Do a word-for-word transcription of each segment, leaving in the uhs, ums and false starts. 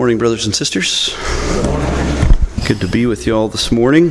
Morning, brothers and sisters. Good to be with you all this morning.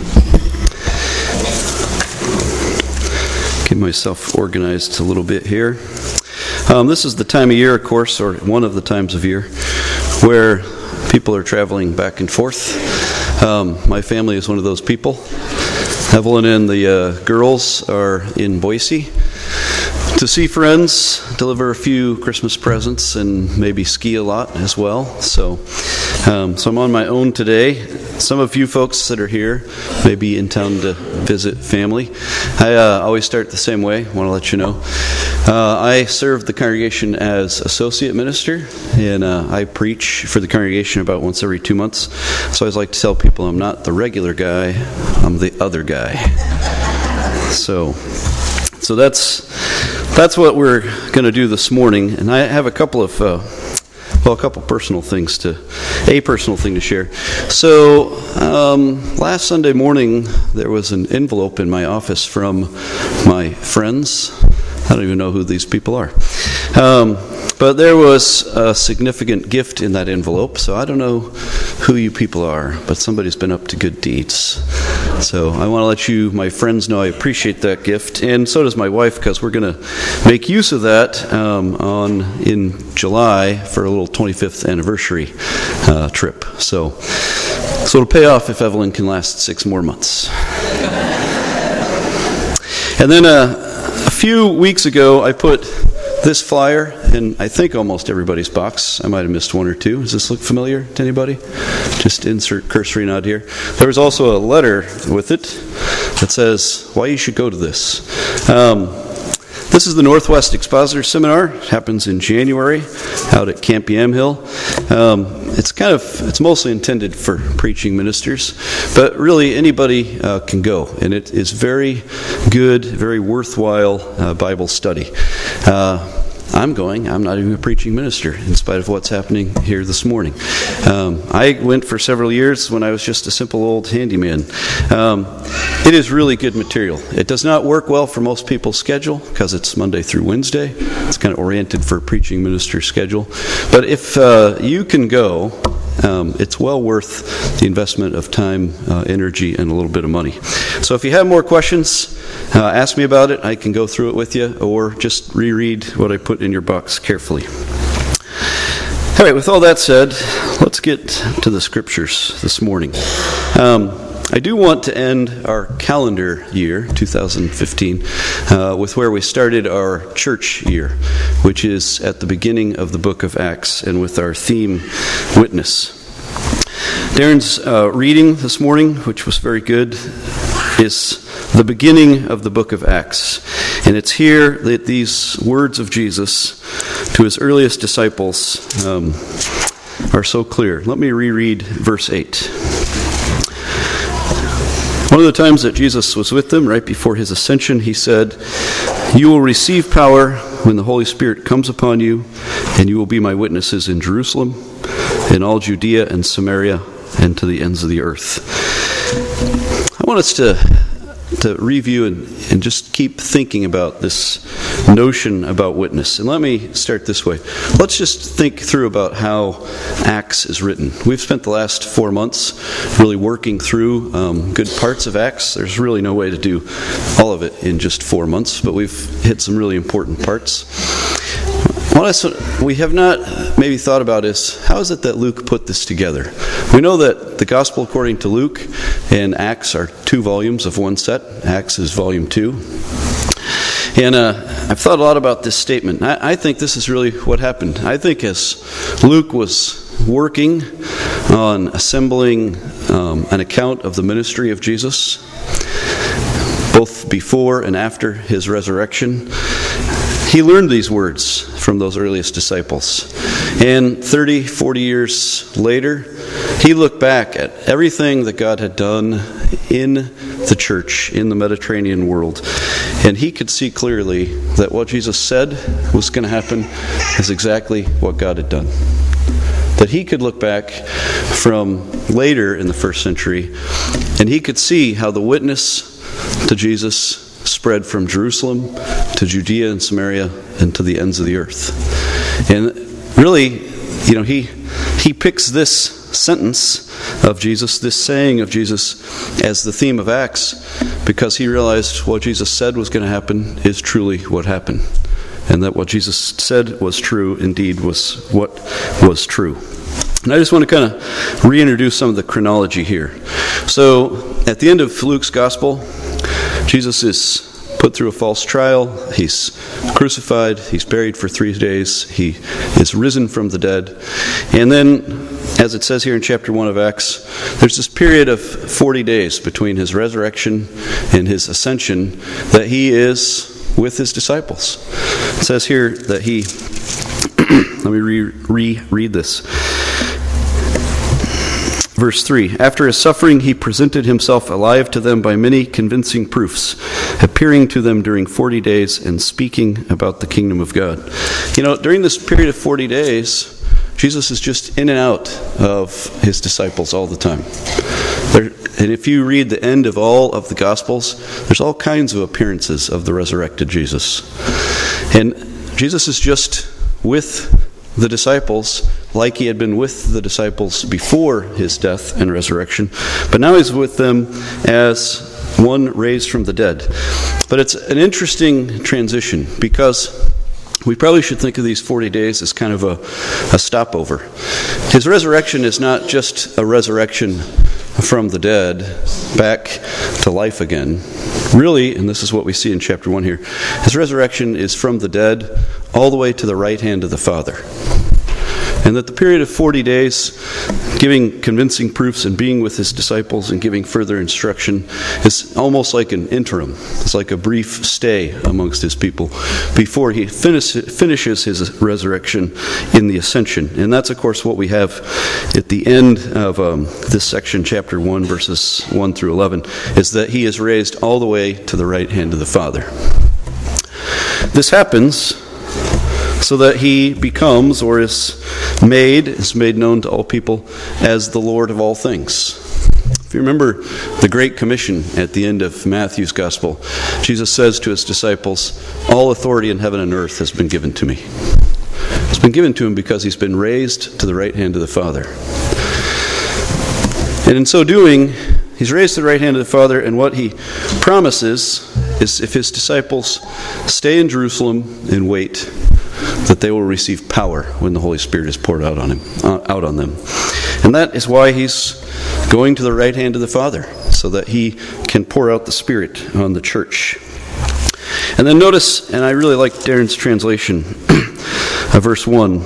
Get myself organized a little bit here. Um, this is the time of year, of course, or one of the times of year, where people are traveling back and forth. Um, my family is one of those people. Evelyn and the uh, girls are in Boise to see friends, deliver a few Christmas presents, and maybe ski a lot as well. So, um, so I'm on my own today. Some of you folks that are here may be in town to visit family. I uh, always start the same way. I want to let you know. Uh, I serve the congregation as associate minister, and uh, I preach for the congregation about once every two months. So I always like to tell people I'm not the regular guy, I'm the other guy. So, so that's that's what we're going to do this morning. And I have a couple of, uh, well, a couple personal things to, a personal thing to share. So um, last Sunday morning, there was an envelope in my office from my friends. I don't even know who these people are. Um, but there was a significant gift in that envelope, so I don't know who you people are, but somebody's been up to good deeds. So I want to let you, my friends, know I appreciate that gift, and so does my wife, because we're going to make use of that um, on in July for a little twenty-fifth anniversary uh, trip. So, so it'll pay off if Evelyn can last six more months. And then uh, a few weeks ago, I put this flyer in, I think, almost everybody's box. I might have missed one or two. Does this look familiar to anybody? Just insert cursory nod here. There was also a letter with it that says why you should go to this. Um, this is the Northwest Expositor Seminar. It happens in January out at Camp Yamhill. Um, it's kind of, it's mostly intended for preaching ministers, but really anybody uh, can go, and it is very good, very worthwhile uh, Bible study. Uh, I'm going. I'm not even a preaching minister, in spite of what's happening here this morning. Um, I went for several years when I was just a simple old handyman. Um, it is really good material. It does not work well for most people's schedule because it's Monday through Wednesday. It's kind of oriented for a preaching minister schedule. But if uh, you can go, Um, it's well worth the investment of time, uh, energy, and a little bit of money. So if you have more questions, uh, ask me about it. I can go through it with you, or just reread what I put in your box carefully. All right, with all that said, let's get to the scriptures this morning. Um, I do want to end our calendar year, two thousand fifteen, uh, with where we started our church year, which is at the beginning of the book of Acts, and with our theme, Witness. Darren's uh, reading this morning, which was very good, is the beginning of the book of Acts. And it's here that these words of Jesus to his earliest disciples um, are so clear. Let me reread verse eight. One of the times that Jesus was with them, right before his ascension, he said, "You will receive power when the Holy Spirit comes upon you, and you will be my witnesses in Jerusalem, in all Judea and Samaria, and to the ends of the earth." I want us to to review and, and just keep thinking about this notion about witness. And let me start this way. Let's just think through about how Acts is written. We've spent the last four months really working through um, good parts of Acts. There's really no way to do all of it in just four months, but we've hit some really important parts. What we have not maybe thought about is, how is it that Luke put this together? We know that the Gospel according to Luke and Acts are two volumes of one set. Acts is volume two. And uh, I've thought a lot about this statement. I, I think this is really what happened. I think as Luke was working on assembling um, an account of the ministry of Jesus, both before and after his resurrection, he learned these words from those earliest disciples. And thirty, forty years later, he looked back at everything that God had done in the church, in the Mediterranean world, and he could see clearly that what Jesus said was going to happen is exactly what God had done. That he could look back from later in the first century, and he could see how the witness to Jesus spread from Jerusalem to Judea and Samaria and to the ends of the earth. And really, you know, he he picks this sentence of Jesus, this saying of Jesus, as the theme of Acts, because he realized what Jesus said was going to happen is truly what happened. And that what Jesus said was true, indeed, was what was true. And I just want to kind of reintroduce some of the chronology here. So, at the end of Luke's Gospel, Jesus is put through a false trial. He's crucified. He's buried for three days. He is risen from the dead. And then, as it says here in chapter one of Acts, there's this period of forty days between his resurrection and his ascension that he is with his disciples. It says here that he, let me re- re-read this. Verse three, after his suffering, he presented himself alive to them by many convincing proofs, appearing to them during forty days and speaking about the kingdom of God. You know, during this period of forty days, Jesus is just in and out of his disciples all the time. There, and if you read the end of all of the Gospels, there's all kinds of appearances of the resurrected Jesus. And Jesus is just with the disciples like he had been with the disciples before his death and resurrection, but now he's with them as one raised from the dead. But it's an interesting transition, because we probably should think of these forty days as kind of a, a stopover. His resurrection is not just a resurrection from the dead back to life again. Really, and this is what we see in chapter one here, his resurrection is from the dead all the way to the right hand of the Father. And that the period of forty days, giving convincing proofs and being with his disciples and giving further instruction, is almost like an interim. It's like a brief stay amongst his people before he finish, finishes his resurrection in the ascension. And that's, of course, what we have at the end of um, this section, chapter one, verses one through eleven, is that he is raised all the way to the right hand of the Father. This happens so that he becomes, or is made, is made known to all people as the Lord of all things. If you remember the Great Commission at the end of Matthew's Gospel, Jesus says to his disciples, all authority in heaven and earth has been given to me. It's been given to him because he's been raised to the right hand of the Father. And in so doing, he's raised to the right hand of the Father, and what he promises is if his disciples stay in Jerusalem and wait, that they will receive power when the Holy Spirit is poured out on him, uh, out on them. And that is why he's going to the right hand of the Father, so that he can pour out the Spirit on the church. And then notice, and I really like Darren's translation of verse one,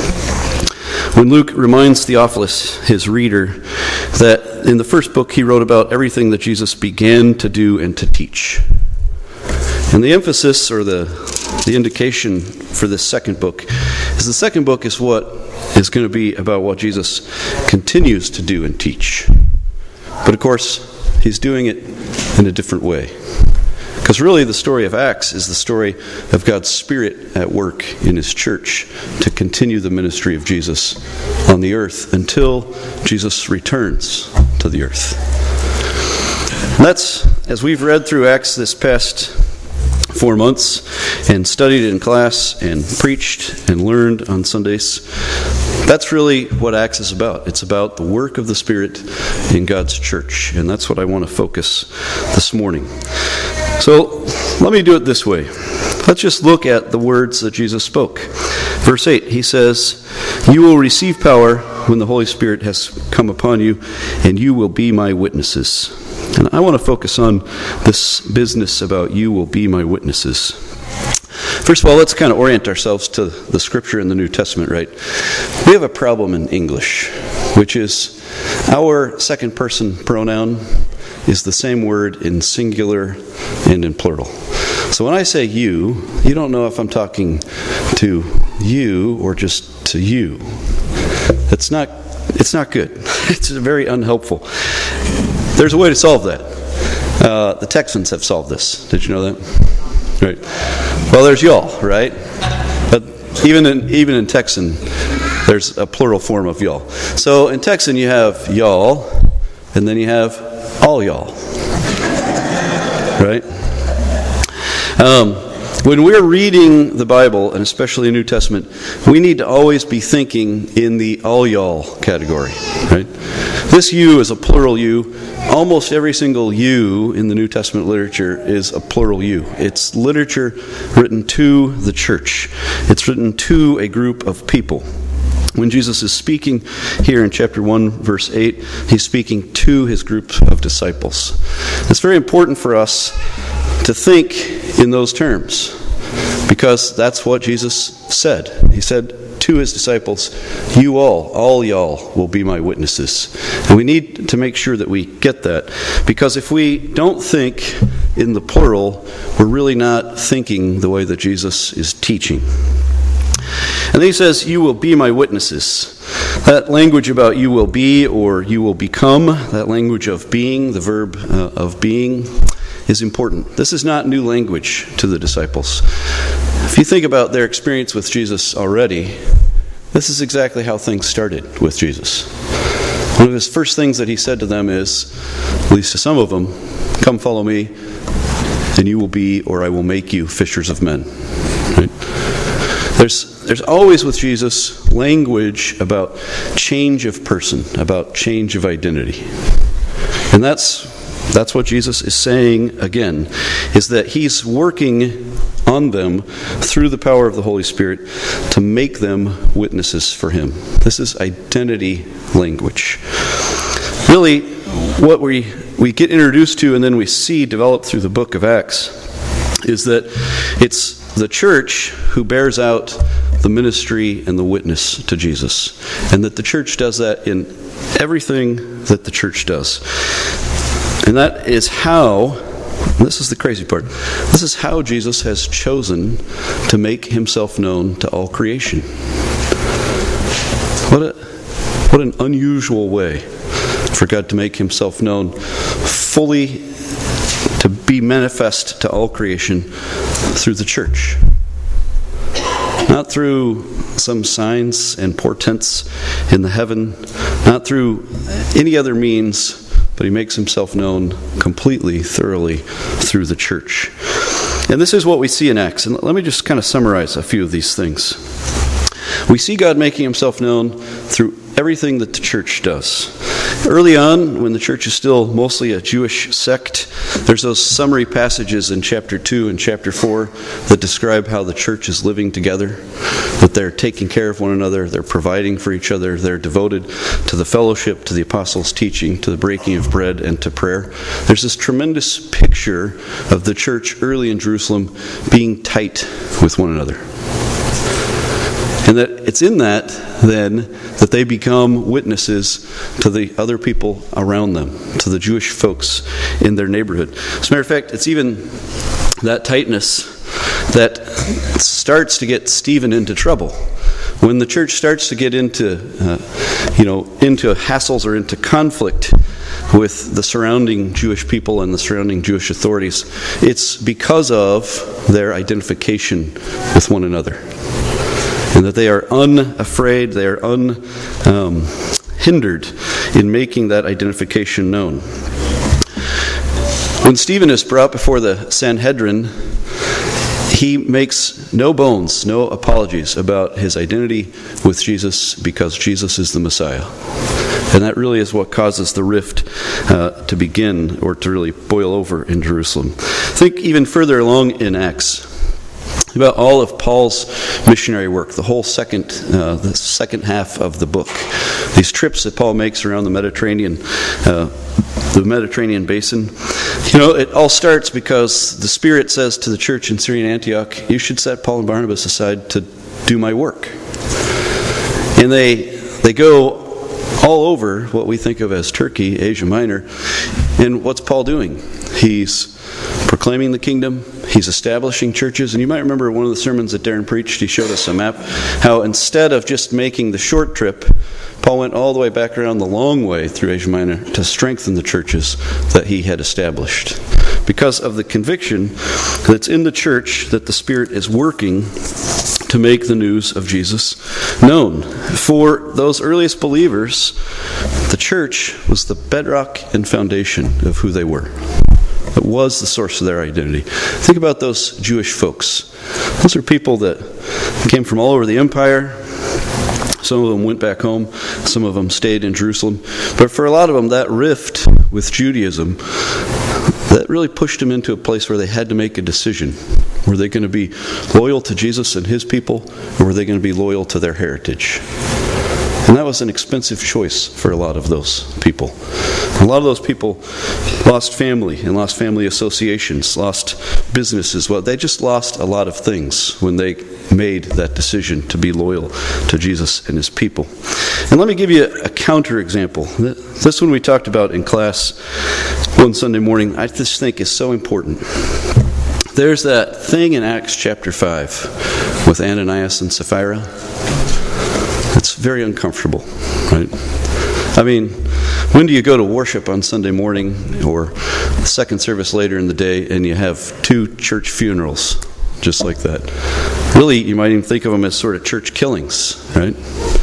when Luke reminds Theophilus, his reader, that in the first book he wrote about everything that Jesus began to do and to teach. And the emphasis, or the the indication for this second book, is the second book is what is going to be about what Jesus continues to do and teach. But of course, he's doing it in a different way. Because really the story of Acts is the story of God's Spirit at work in his church to continue the ministry of Jesus on the earth until Jesus returns to the earth. And that's, as we've read through Acts this past four months and studied in class and preached and learned on Sundays, that's really what Acts is about. It's about the work of the Spirit in God's church, and that's what I want to focus this morning. So let me do it this way. Let's just look at the words that Jesus spoke. Verse eight, he says, you will receive power when the Holy Spirit has come upon you, and you will be my witnesses. And I want to focus on this business about you will be my witnesses. First of all, let's kind of orient ourselves to the Scripture in the New Testament, right? We have a problem in English, which is our second person pronoun is the same word in singular and in plural. So when I say you, you don't know if I'm talking to you or just to you. That's not, it's not good. It's very unhelpful. There's a way to solve that. Uh, the Texans have solved this. Did you know that? Right. Well, there's y'all, right? But even in even in Texan, there's a plural form of y'all. So in Texan, you have y'all, and then you have all y'all. Right? Um, When we're reading the Bible, and especially the New Testament, we need to always be thinking in the all y'all category, right? This you is a plural you. Almost every single you in the New Testament literature is a plural you. It's literature written to the church. It's written to a group of people. When Jesus is speaking here in chapter one, verse eight, he's speaking to his group of disciples. It's very important for us to think in those terms, because that's what Jesus said. He said to his disciples, you all, all y'all will be my witnesses. And we need to make sure that we get that, because if we don't think in the plural, we're really not thinking the way that Jesus is teaching. And then he says, you will be my witnesses. That language about you will be or you will become, that language of being, the verb uh, of being, is important. This is not new language to the disciples. If you think about their experience with Jesus already, this is exactly how things started with Jesus. One of his first things that he said to them is, at least to some of them, come follow me, and you will be, or I will make you fishers of men. Right? There's, there's always with Jesus language about change of person, about change of identity. And that's That's what Jesus is saying again, is that he's working on them through the power of the Holy Spirit to make them witnesses for him. This is identity language. Really, what we, we get introduced to and then we see developed through the book of Acts is that it's the church who bears out the ministry and the witness to Jesus. And that the church does that in everything that the church does. And that is how, this is the crazy part, this is how Jesus has chosen to make himself known to all creation. What a, what an unusual way for God to make himself known fully, to be manifest to all creation through the church. Not through some signs and portents in the heaven, not through any other means, but he makes himself known completely, thoroughly through the church. And this is what we see in Acts. And let me just kind of summarize a few of these things. We see God making himself known through everything that the church does. Early on, when the church is still mostly a Jewish sect, there's those summary passages in chapter two and chapter four that describe how the church is living together, that they're taking care of one another, they're providing for each other, they're devoted to the fellowship, to the apostles' teaching, to the breaking of bread, and to prayer. There's this tremendous picture of the church early in Jerusalem being tight with one another. And that it's in that, then, that they become witnesses to the other people around them, to the Jewish folks in their neighborhood. As a matter of fact, it's even that tightness that starts to get Stephen into trouble. When the church starts to get into, uh, you know, into hassles or into conflict with the surrounding Jewish people and the surrounding Jewish authorities, it's because of their identification with one another. And that they are unafraid, they are unhindered um, in making that identification known. When Stephen is brought before the Sanhedrin, he makes no bones, no apologies about his identity with Jesus, because Jesus is the Messiah. And that really is what causes the rift uh, to begin, or to really boil over in Jerusalem. Think even further along in Acts about all of Paul's missionary work, the whole second, uh, the second half of the book. These trips that Paul makes around the Mediterranean, uh, the Mediterranean basin. You know, it all starts because the Spirit says to the church in Syrian Antioch, you should set Paul and Barnabas aside to do my work. And they they go all over what we think of as Turkey, Asia Minor. And what's Paul doing? He's proclaiming the kingdom. He's establishing churches. And you might remember one of the sermons that Darren preached, he showed us a map, how instead of just making the short trip, Paul went all the way back around the long way through Asia Minor to strengthen the churches that he had established. Because of the conviction that's in the church that the Spirit is working to make the news of Jesus known. For those earliest believers, the church was the bedrock and foundation of who they were. It was the source of their identity. Think about those Jewish folks. Those are people that came from all over the empire. Some of them went back home. Some of them stayed in Jerusalem. But for a lot of them, that rift with Judaism, that really pushed them into a place where they had to make a decision. Were they going to be loyal to Jesus and his people, or were they going to be loyal to their heritage? And that was an expensive choice for a lot of those people. A lot of those people lost family and lost family associations, lost businesses. Well, they just lost a lot of things when they made that decision to be loyal to Jesus and his people. And let me give you a counterexample. This one we talked about in class one Sunday morning, I just think is so important. There's that thing in Acts chapter five with Ananias and Sapphira. It's very uncomfortable, right? I mean, when do you go to worship on Sunday morning or the second service later in the day and you have two church funerals just like that? Really, you might even think of them as sort of church killings, right?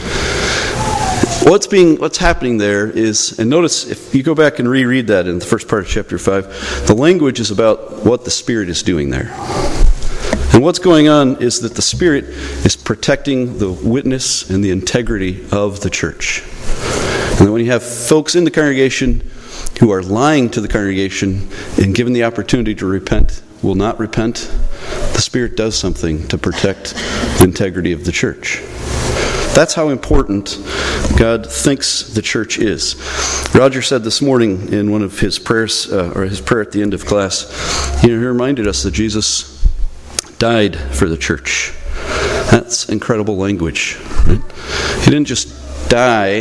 What's being, what's happening there is, and notice if you go back and reread that in the first part of chapter five, the language is about what the Spirit is doing there. And what's going on is that the Spirit is protecting the witness and the integrity of the church. And then when you have folks in the congregation who are lying to the congregation and given the opportunity to repent, will not repent, the Spirit does something to protect the integrity of the church. That's how important God thinks the church is. Roger said this morning in one of his prayers, uh, or his prayer at the end of class, you know, he reminded us that Jesus died for the church. That's incredible language. Right? He didn't just die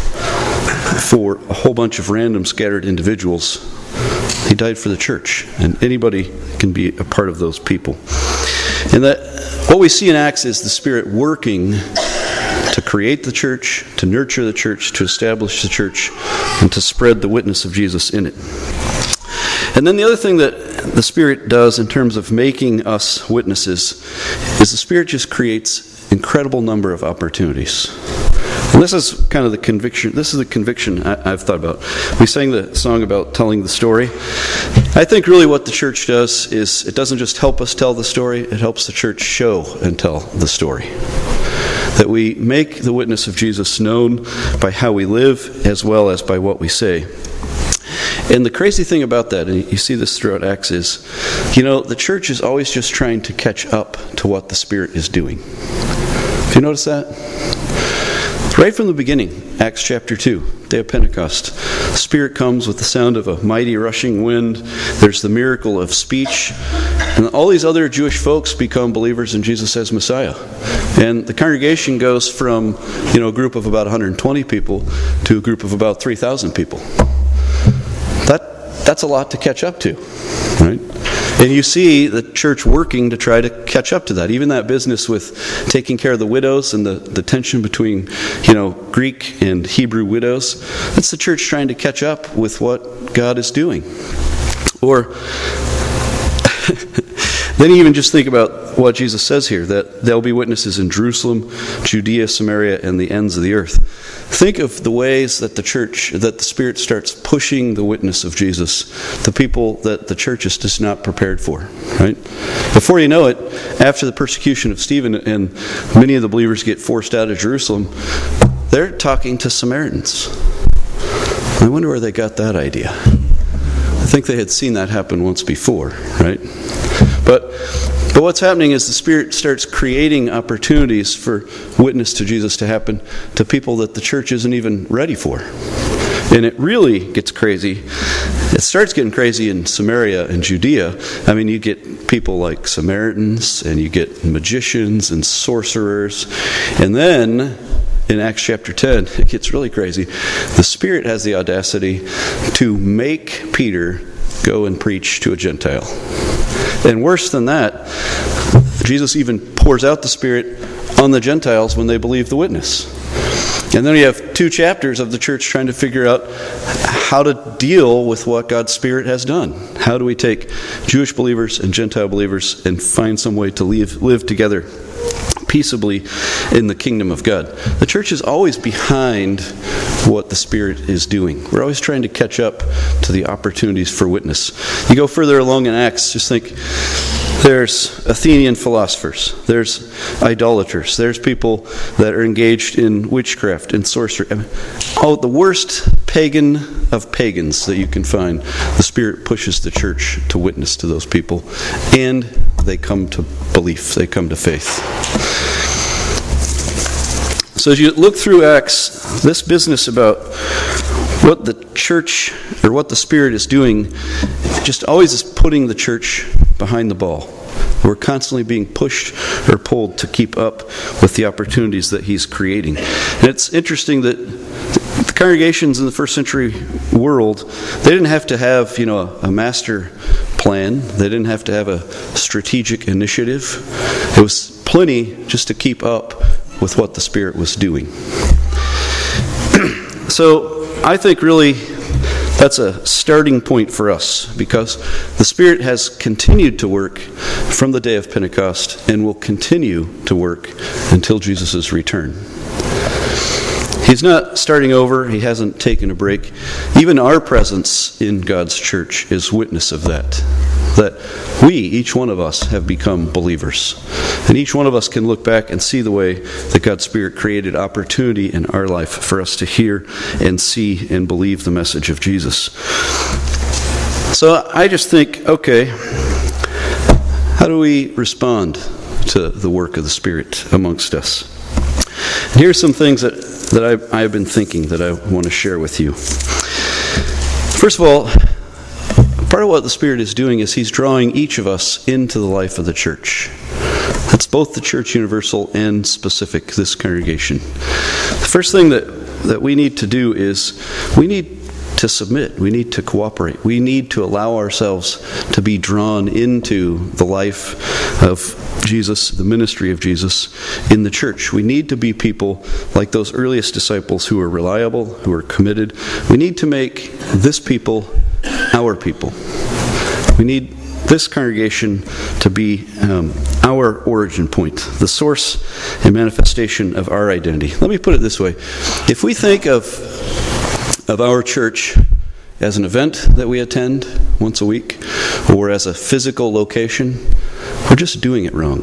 for a whole bunch of random scattered individuals. He died for the church, and anybody can be a part of those people. And that what we see in Acts is the Spirit working to create the church, to nurture the church, to establish the church, and to spread the witness of Jesus in it. And then the other thing that the Spirit does in terms of making us witnesses is the Spirit just creates an incredible number of opportunities. And this is kind of the conviction, this is the conviction I, I've thought about. We sang the song about telling the story. I think really what the church does is it doesn't just help us tell the story, it helps the church show and tell the story. That we make the witness of Jesus known by how we live as well as by what we say. And the crazy thing about that, and you see this throughout Acts, is, you know, the church is always just trying to catch up to what the Spirit is doing. Have you noticed that? Right from the beginning, Acts chapter two, day of Pentecost, the Spirit comes with the sound of a mighty rushing wind. There's the miracle of speech. And all these other Jewish folks become believers in Jesus as Messiah. And the congregation goes from, you know, a group of about one hundred twenty people to a group of about three thousand people. That that's a lot to catch up to, right? And you see the church working to try to catch up to that. Even that business with taking care of the widows and the, the tension between, you know, Greek and Hebrew widows. That's the church trying to catch up with what God is doing. Or then you even just think about what Jesus says here, that there'll be witnesses in Jerusalem, Judea, Samaria, and the ends of the earth. Think of the ways that the church, that the Spirit starts pushing the witness of Jesus to people that the church is just not prepared for, right? Before you know it, after the persecution of Stephen and many of the believers get forced out of Jerusalem, they're talking to Samaritans. I wonder where they got that idea. I think they had seen that happen once before, right? But but what's happening is the Spirit starts creating opportunities for witness to Jesus to happen to people that the church isn't even ready for. And it really gets crazy. It starts getting crazy in Samaria and Judea. I mean, you get people like Samaritans, and you get magicians and sorcerers. And then in Acts chapter ten, it gets really crazy. The Spirit has the audacity to make Peter go and preach to a Gentile. And worse than that, Jesus even pours out the Spirit on the Gentiles when they believe the witness. And then you have two chapters of the church trying to figure out how to deal with what God's Spirit has done. How do we take Jewish believers and Gentile believers and find some way to live, live together peaceably in the kingdom of God? The church is always behind what the Spirit is doing. We're always trying to catch up to the opportunities for witness. You go further along in Acts, just think, there's Athenian philosophers, there's idolaters, there's people that are engaged in witchcraft and sorcery. Oh, the worst pagan of pagans that you can find. The Spirit pushes the church to witness to those people, and they come to belief, they come to faith. So as you look through Acts, this business about what the church, or what the Spirit is doing, just always is putting the church behind the ball. We're constantly being pushed or pulled to keep up with the opportunities that He's creating. And it's interesting that the congregations in the first century world, they didn't have to have, you know, a, a master plan. They didn't have to have a strategic initiative. It was plenty just to keep up with what the Spirit was doing. So I think really that's a starting point for us, because the Spirit has continued to work from the day of Pentecost and will continue to work until Jesus' return. He's not starting over. He hasn't taken a break. Even our presence in God's church is witness of that. That we, each one of us, have become believers. And each one of us can look back and see the way that God's Spirit created opportunity in our life for us to hear and see and believe the message of Jesus. So I just think, okay, how do we respond to the work of the Spirit amongst us? And here's some things that, that I've, I've been thinking that I want to share with you. First of all, part of what the Spirit is doing is He's drawing each of us into the life of the church. That's both the church universal and specific, this congregation. The first thing that, that we need to do is we need to submit. We need to cooperate. We need to allow ourselves to be drawn into the life of Jesus, the ministry of Jesus in the church. We need to be people like those earliest disciples who are reliable, who are committed. We need to make this people our people. We need this congregation to be um, our origin point, the source and manifestation of our identity. Let me put it this way. If we think of, of our church as an event that we attend once a week, or as a physical location, we're just doing it wrong.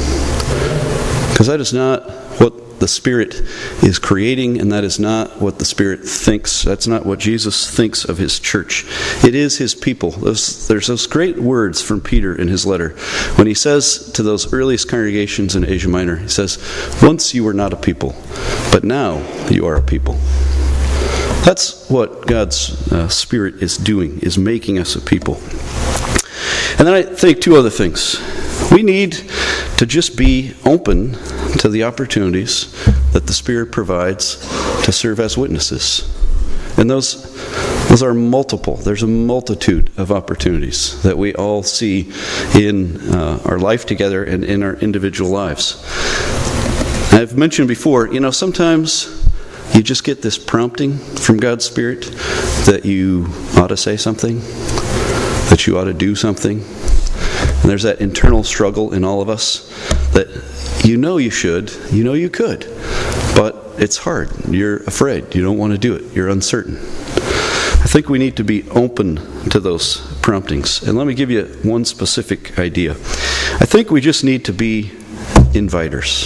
Because that is not what the Spirit is creating, and that is not what the Spirit thinks. That's not what Jesus thinks of His church. It is His people. There's, there's those great words from Peter in his letter when he says to those earliest congregations in Asia Minor, he says, "Once you were not a people, but now you are a people." That's what God's uh, Spirit is doing, is making us a people. And then I think two other things. We need to just be open to the opportunities that the Spirit provides to serve as witnesses. And those those are multiple. There's a multitude of opportunities that we all see in uh, our life together and in our individual lives. I've mentioned before, you know, sometimes you just get this prompting from God's Spirit that you ought to say something, that you ought to do something. And there's that internal struggle in all of us that you know you should, you know you could, but it's hard. You're afraid. You don't want to do it. You're uncertain. I think we need to be open to those promptings. And let me give you one specific idea. I think we just need to be inviters.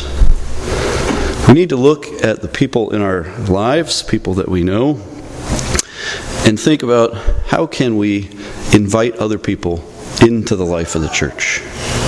We need to look at the people in our lives, people that we know, and think about how can we invite other people into the life of the church.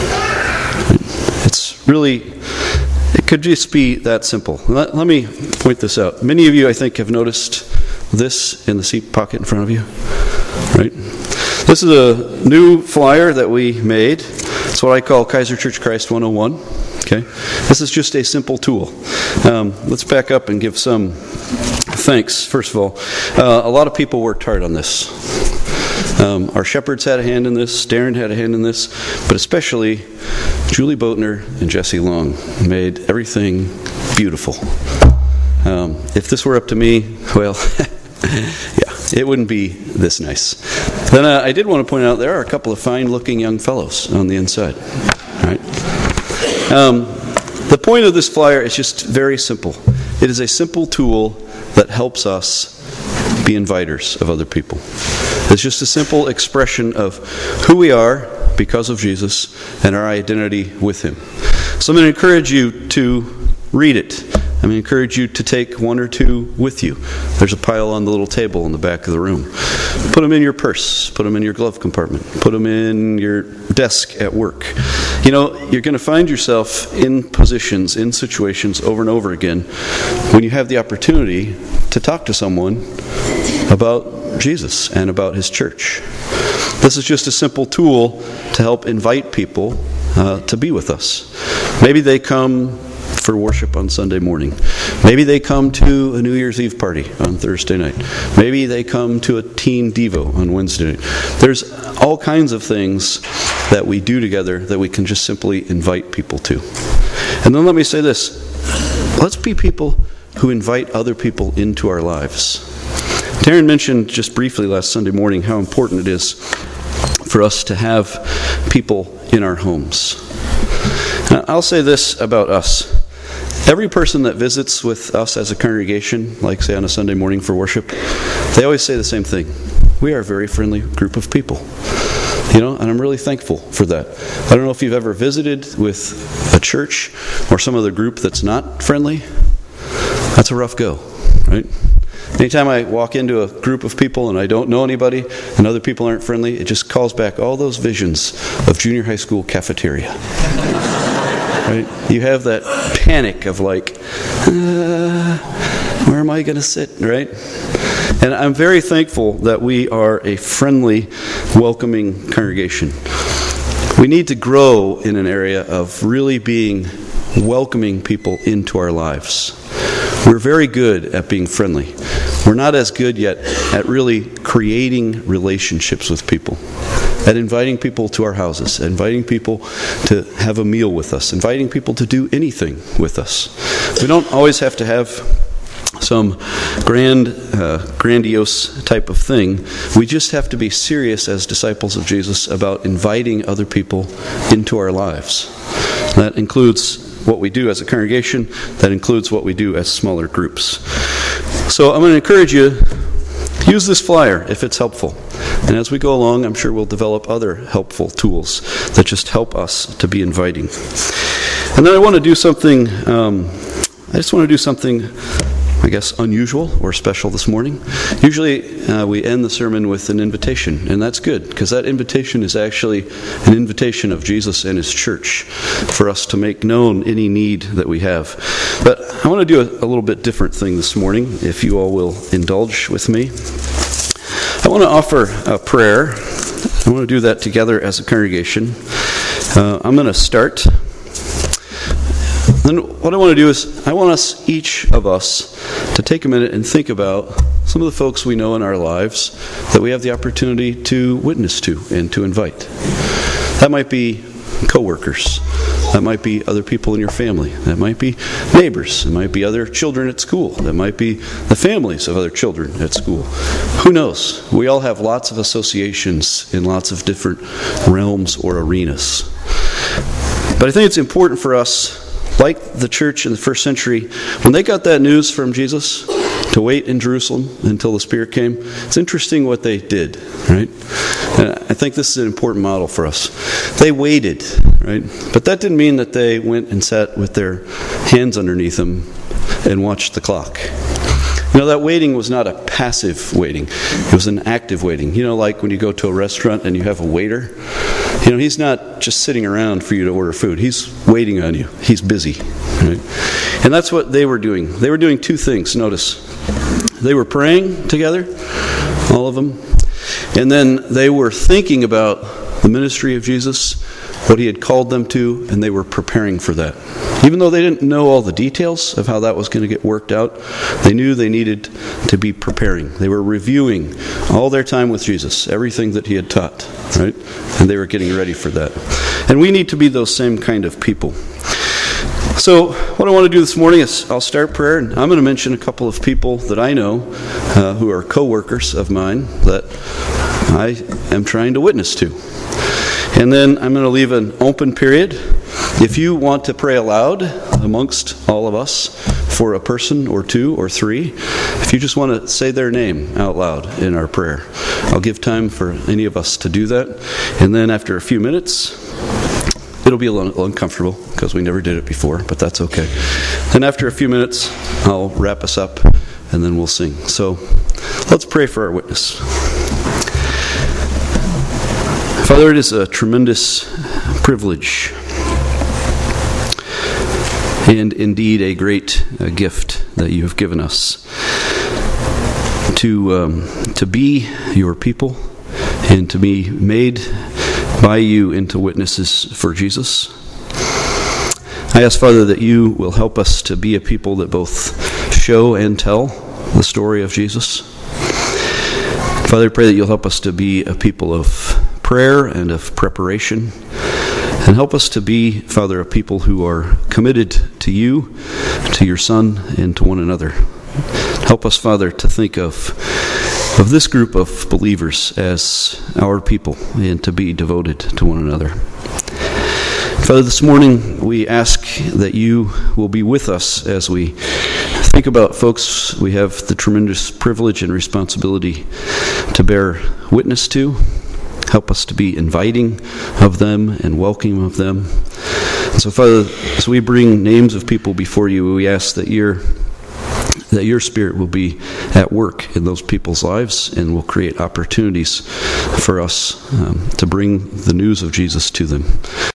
It's really, it could just be that simple. Let, let me point this out. Many of you, I think, have noticed this in the seat pocket in front of you, right? This is a new flyer that we made. It's what I call Kaiser Church Christ one oh one. Okay, this is just a simple tool. Um, let's back up and give some thanks. First of all, uh, a lot of people worked hard on this. Um, our shepherds had a hand in this, Darren had a hand in this, but especially Julie Boatner and Jesse Long made everything beautiful. Um, if this were up to me, well, yeah, it wouldn't be this nice. Then uh, I did want to point out there are a couple of fine-looking young fellows on the inside. All right. Um, The point of this flyer is just very simple. It is a simple tool that helps us be inviters of other people. It's just a simple expression of who we are because of Jesus and our identity with Him. So I'm going to encourage you to read it. I'm going to encourage you to take one or two with you. There's a pile on the little table in the back of the room. Put them in your purse. Put them in your glove compartment. Put them in your desk at work. You know, you're going to find yourself in positions, in situations over and over again when you have the opportunity to talk to someone about Jesus and about His church. This is just a simple tool to help invite people uh, to be with us. Maybe they come for worship on Sunday morning. Maybe they come to a New Year's Eve party on Thursday night. Maybe they come to a teen devo on Wednesday night. There's all kinds of things that we do together that we can just simply invite people to. And then let me say this. Let's be people who invite other people into our lives. Darren mentioned just briefly last Sunday morning how important it is for us to have people in our homes. Now, I'll say this about us. Every person that visits with us as a congregation, like say on a Sunday morning for worship, they always say the same thing. We are a very friendly group of people. You know, and I'm really thankful for that. I don't know if you've ever visited with a church or some other group that's not friendly. That's a rough go, right? Anytime I walk into a group of people and I don't know anybody and other people aren't friendly, it just calls back all those visions of junior high school cafeteria. Right? You have that panic of like, uh, where am I going to sit, right? And I'm very thankful that we are a friendly, welcoming congregation. We need to grow in an area of really being welcoming people into our lives. We're very good at being friendly. We're not as good yet at really creating relationships with people, at inviting people to our houses, inviting people to have a meal with us, inviting people to do anything with us. We don't always have to have some grand, uh, grandiose type of thing. We just have to be serious as disciples of Jesus about inviting other people into our lives. That includes what we do as a congregation. That includes what we do as smaller groups. So I'm going to encourage you, use this flyer if it's helpful. And as we go along, I'm sure we'll develop other helpful tools that just help us to be inviting. And then I want to do something, um, I just want to do something, I guess, unusual or special this morning. Usually uh, we end the sermon with an invitation, and that's good, because that invitation is actually an invitation of Jesus and His church for us to make known any need that we have. But I want to do a, a little bit different thing this morning, if you all will indulge with me. I want to offer a prayer. I want to do that together as a congregation. Uh, I'm going to start. Then what I want to do is, I want us, each of us, to take a minute and think about some of the folks we know in our lives that we have the opportunity to witness to and to invite. That might be coworkers. That might be other people in your family. That might be neighbors. It might be other children at school. That might be the families of other children at school. Who knows? We all have lots of associations in lots of different realms or arenas. But I think it's important for us, like the church in the first century, when they got that news from Jesus to wait in Jerusalem until the Spirit came, it's interesting what they did, right? And I think this is an important model for us. They waited, right? But that didn't mean that they went and sat with their hands underneath them and watched the clock. You know, that waiting was not a passive waiting. It was an active waiting. You know, like when you go to a restaurant and you have a waiter. You know, he's not just sitting around for you to order food. He's waiting on you. He's busy. Right? And that's what they were doing. They were doing two things. Notice. They were praying together, all of them. And then they were thinking about the ministry of Jesus, what He had called them to, and they were preparing for that. Even though they didn't know all the details of how that was going to get worked out, they knew they needed to be preparing. They were reviewing all their time with Jesus, everything that He had taught, right? And they were getting ready for that. And we need to be those same kind of people. So what I want to do this morning is I'll start prayer, and I'm going to mention a couple of people that I know uh, who are co-workers of mine that I am trying to witness to. And then I'm going to leave an open period. If you want to pray aloud, amongst all of us for a person or two or three. If you just want to say their name out loud in our prayer, I'll give time for any of us to do that. And then after a few minutes, it'll be a little uncomfortable because we never did it before, but that's okay. Then after a few minutes, I'll wrap us up and then we'll sing. So let's pray for our witness. Father, it is a tremendous privilege and indeed a great uh, gift that you have given us to um, to be your people and to be made by you into witnesses for Jesus. I ask, Father, that you will help us to be a people that both show and tell the story of Jesus. Father, I pray that you'll help us to be a people of prayer and of preparation. And help us to be, Father, a people who are committed to you, to your Son, and to one another. Help us, Father, to think of, of this group of believers as our people and to be devoted to one another. Father, this morning we ask that you will be with us as we think about folks we have the tremendous privilege and responsibility to bear witness to. Help us to be inviting of them and welcoming of them. And so, Father, as we bring names of people before you, we ask that your that your Spirit will be at work in those people's lives and will create opportunities for us um, to bring the news of Jesus to them.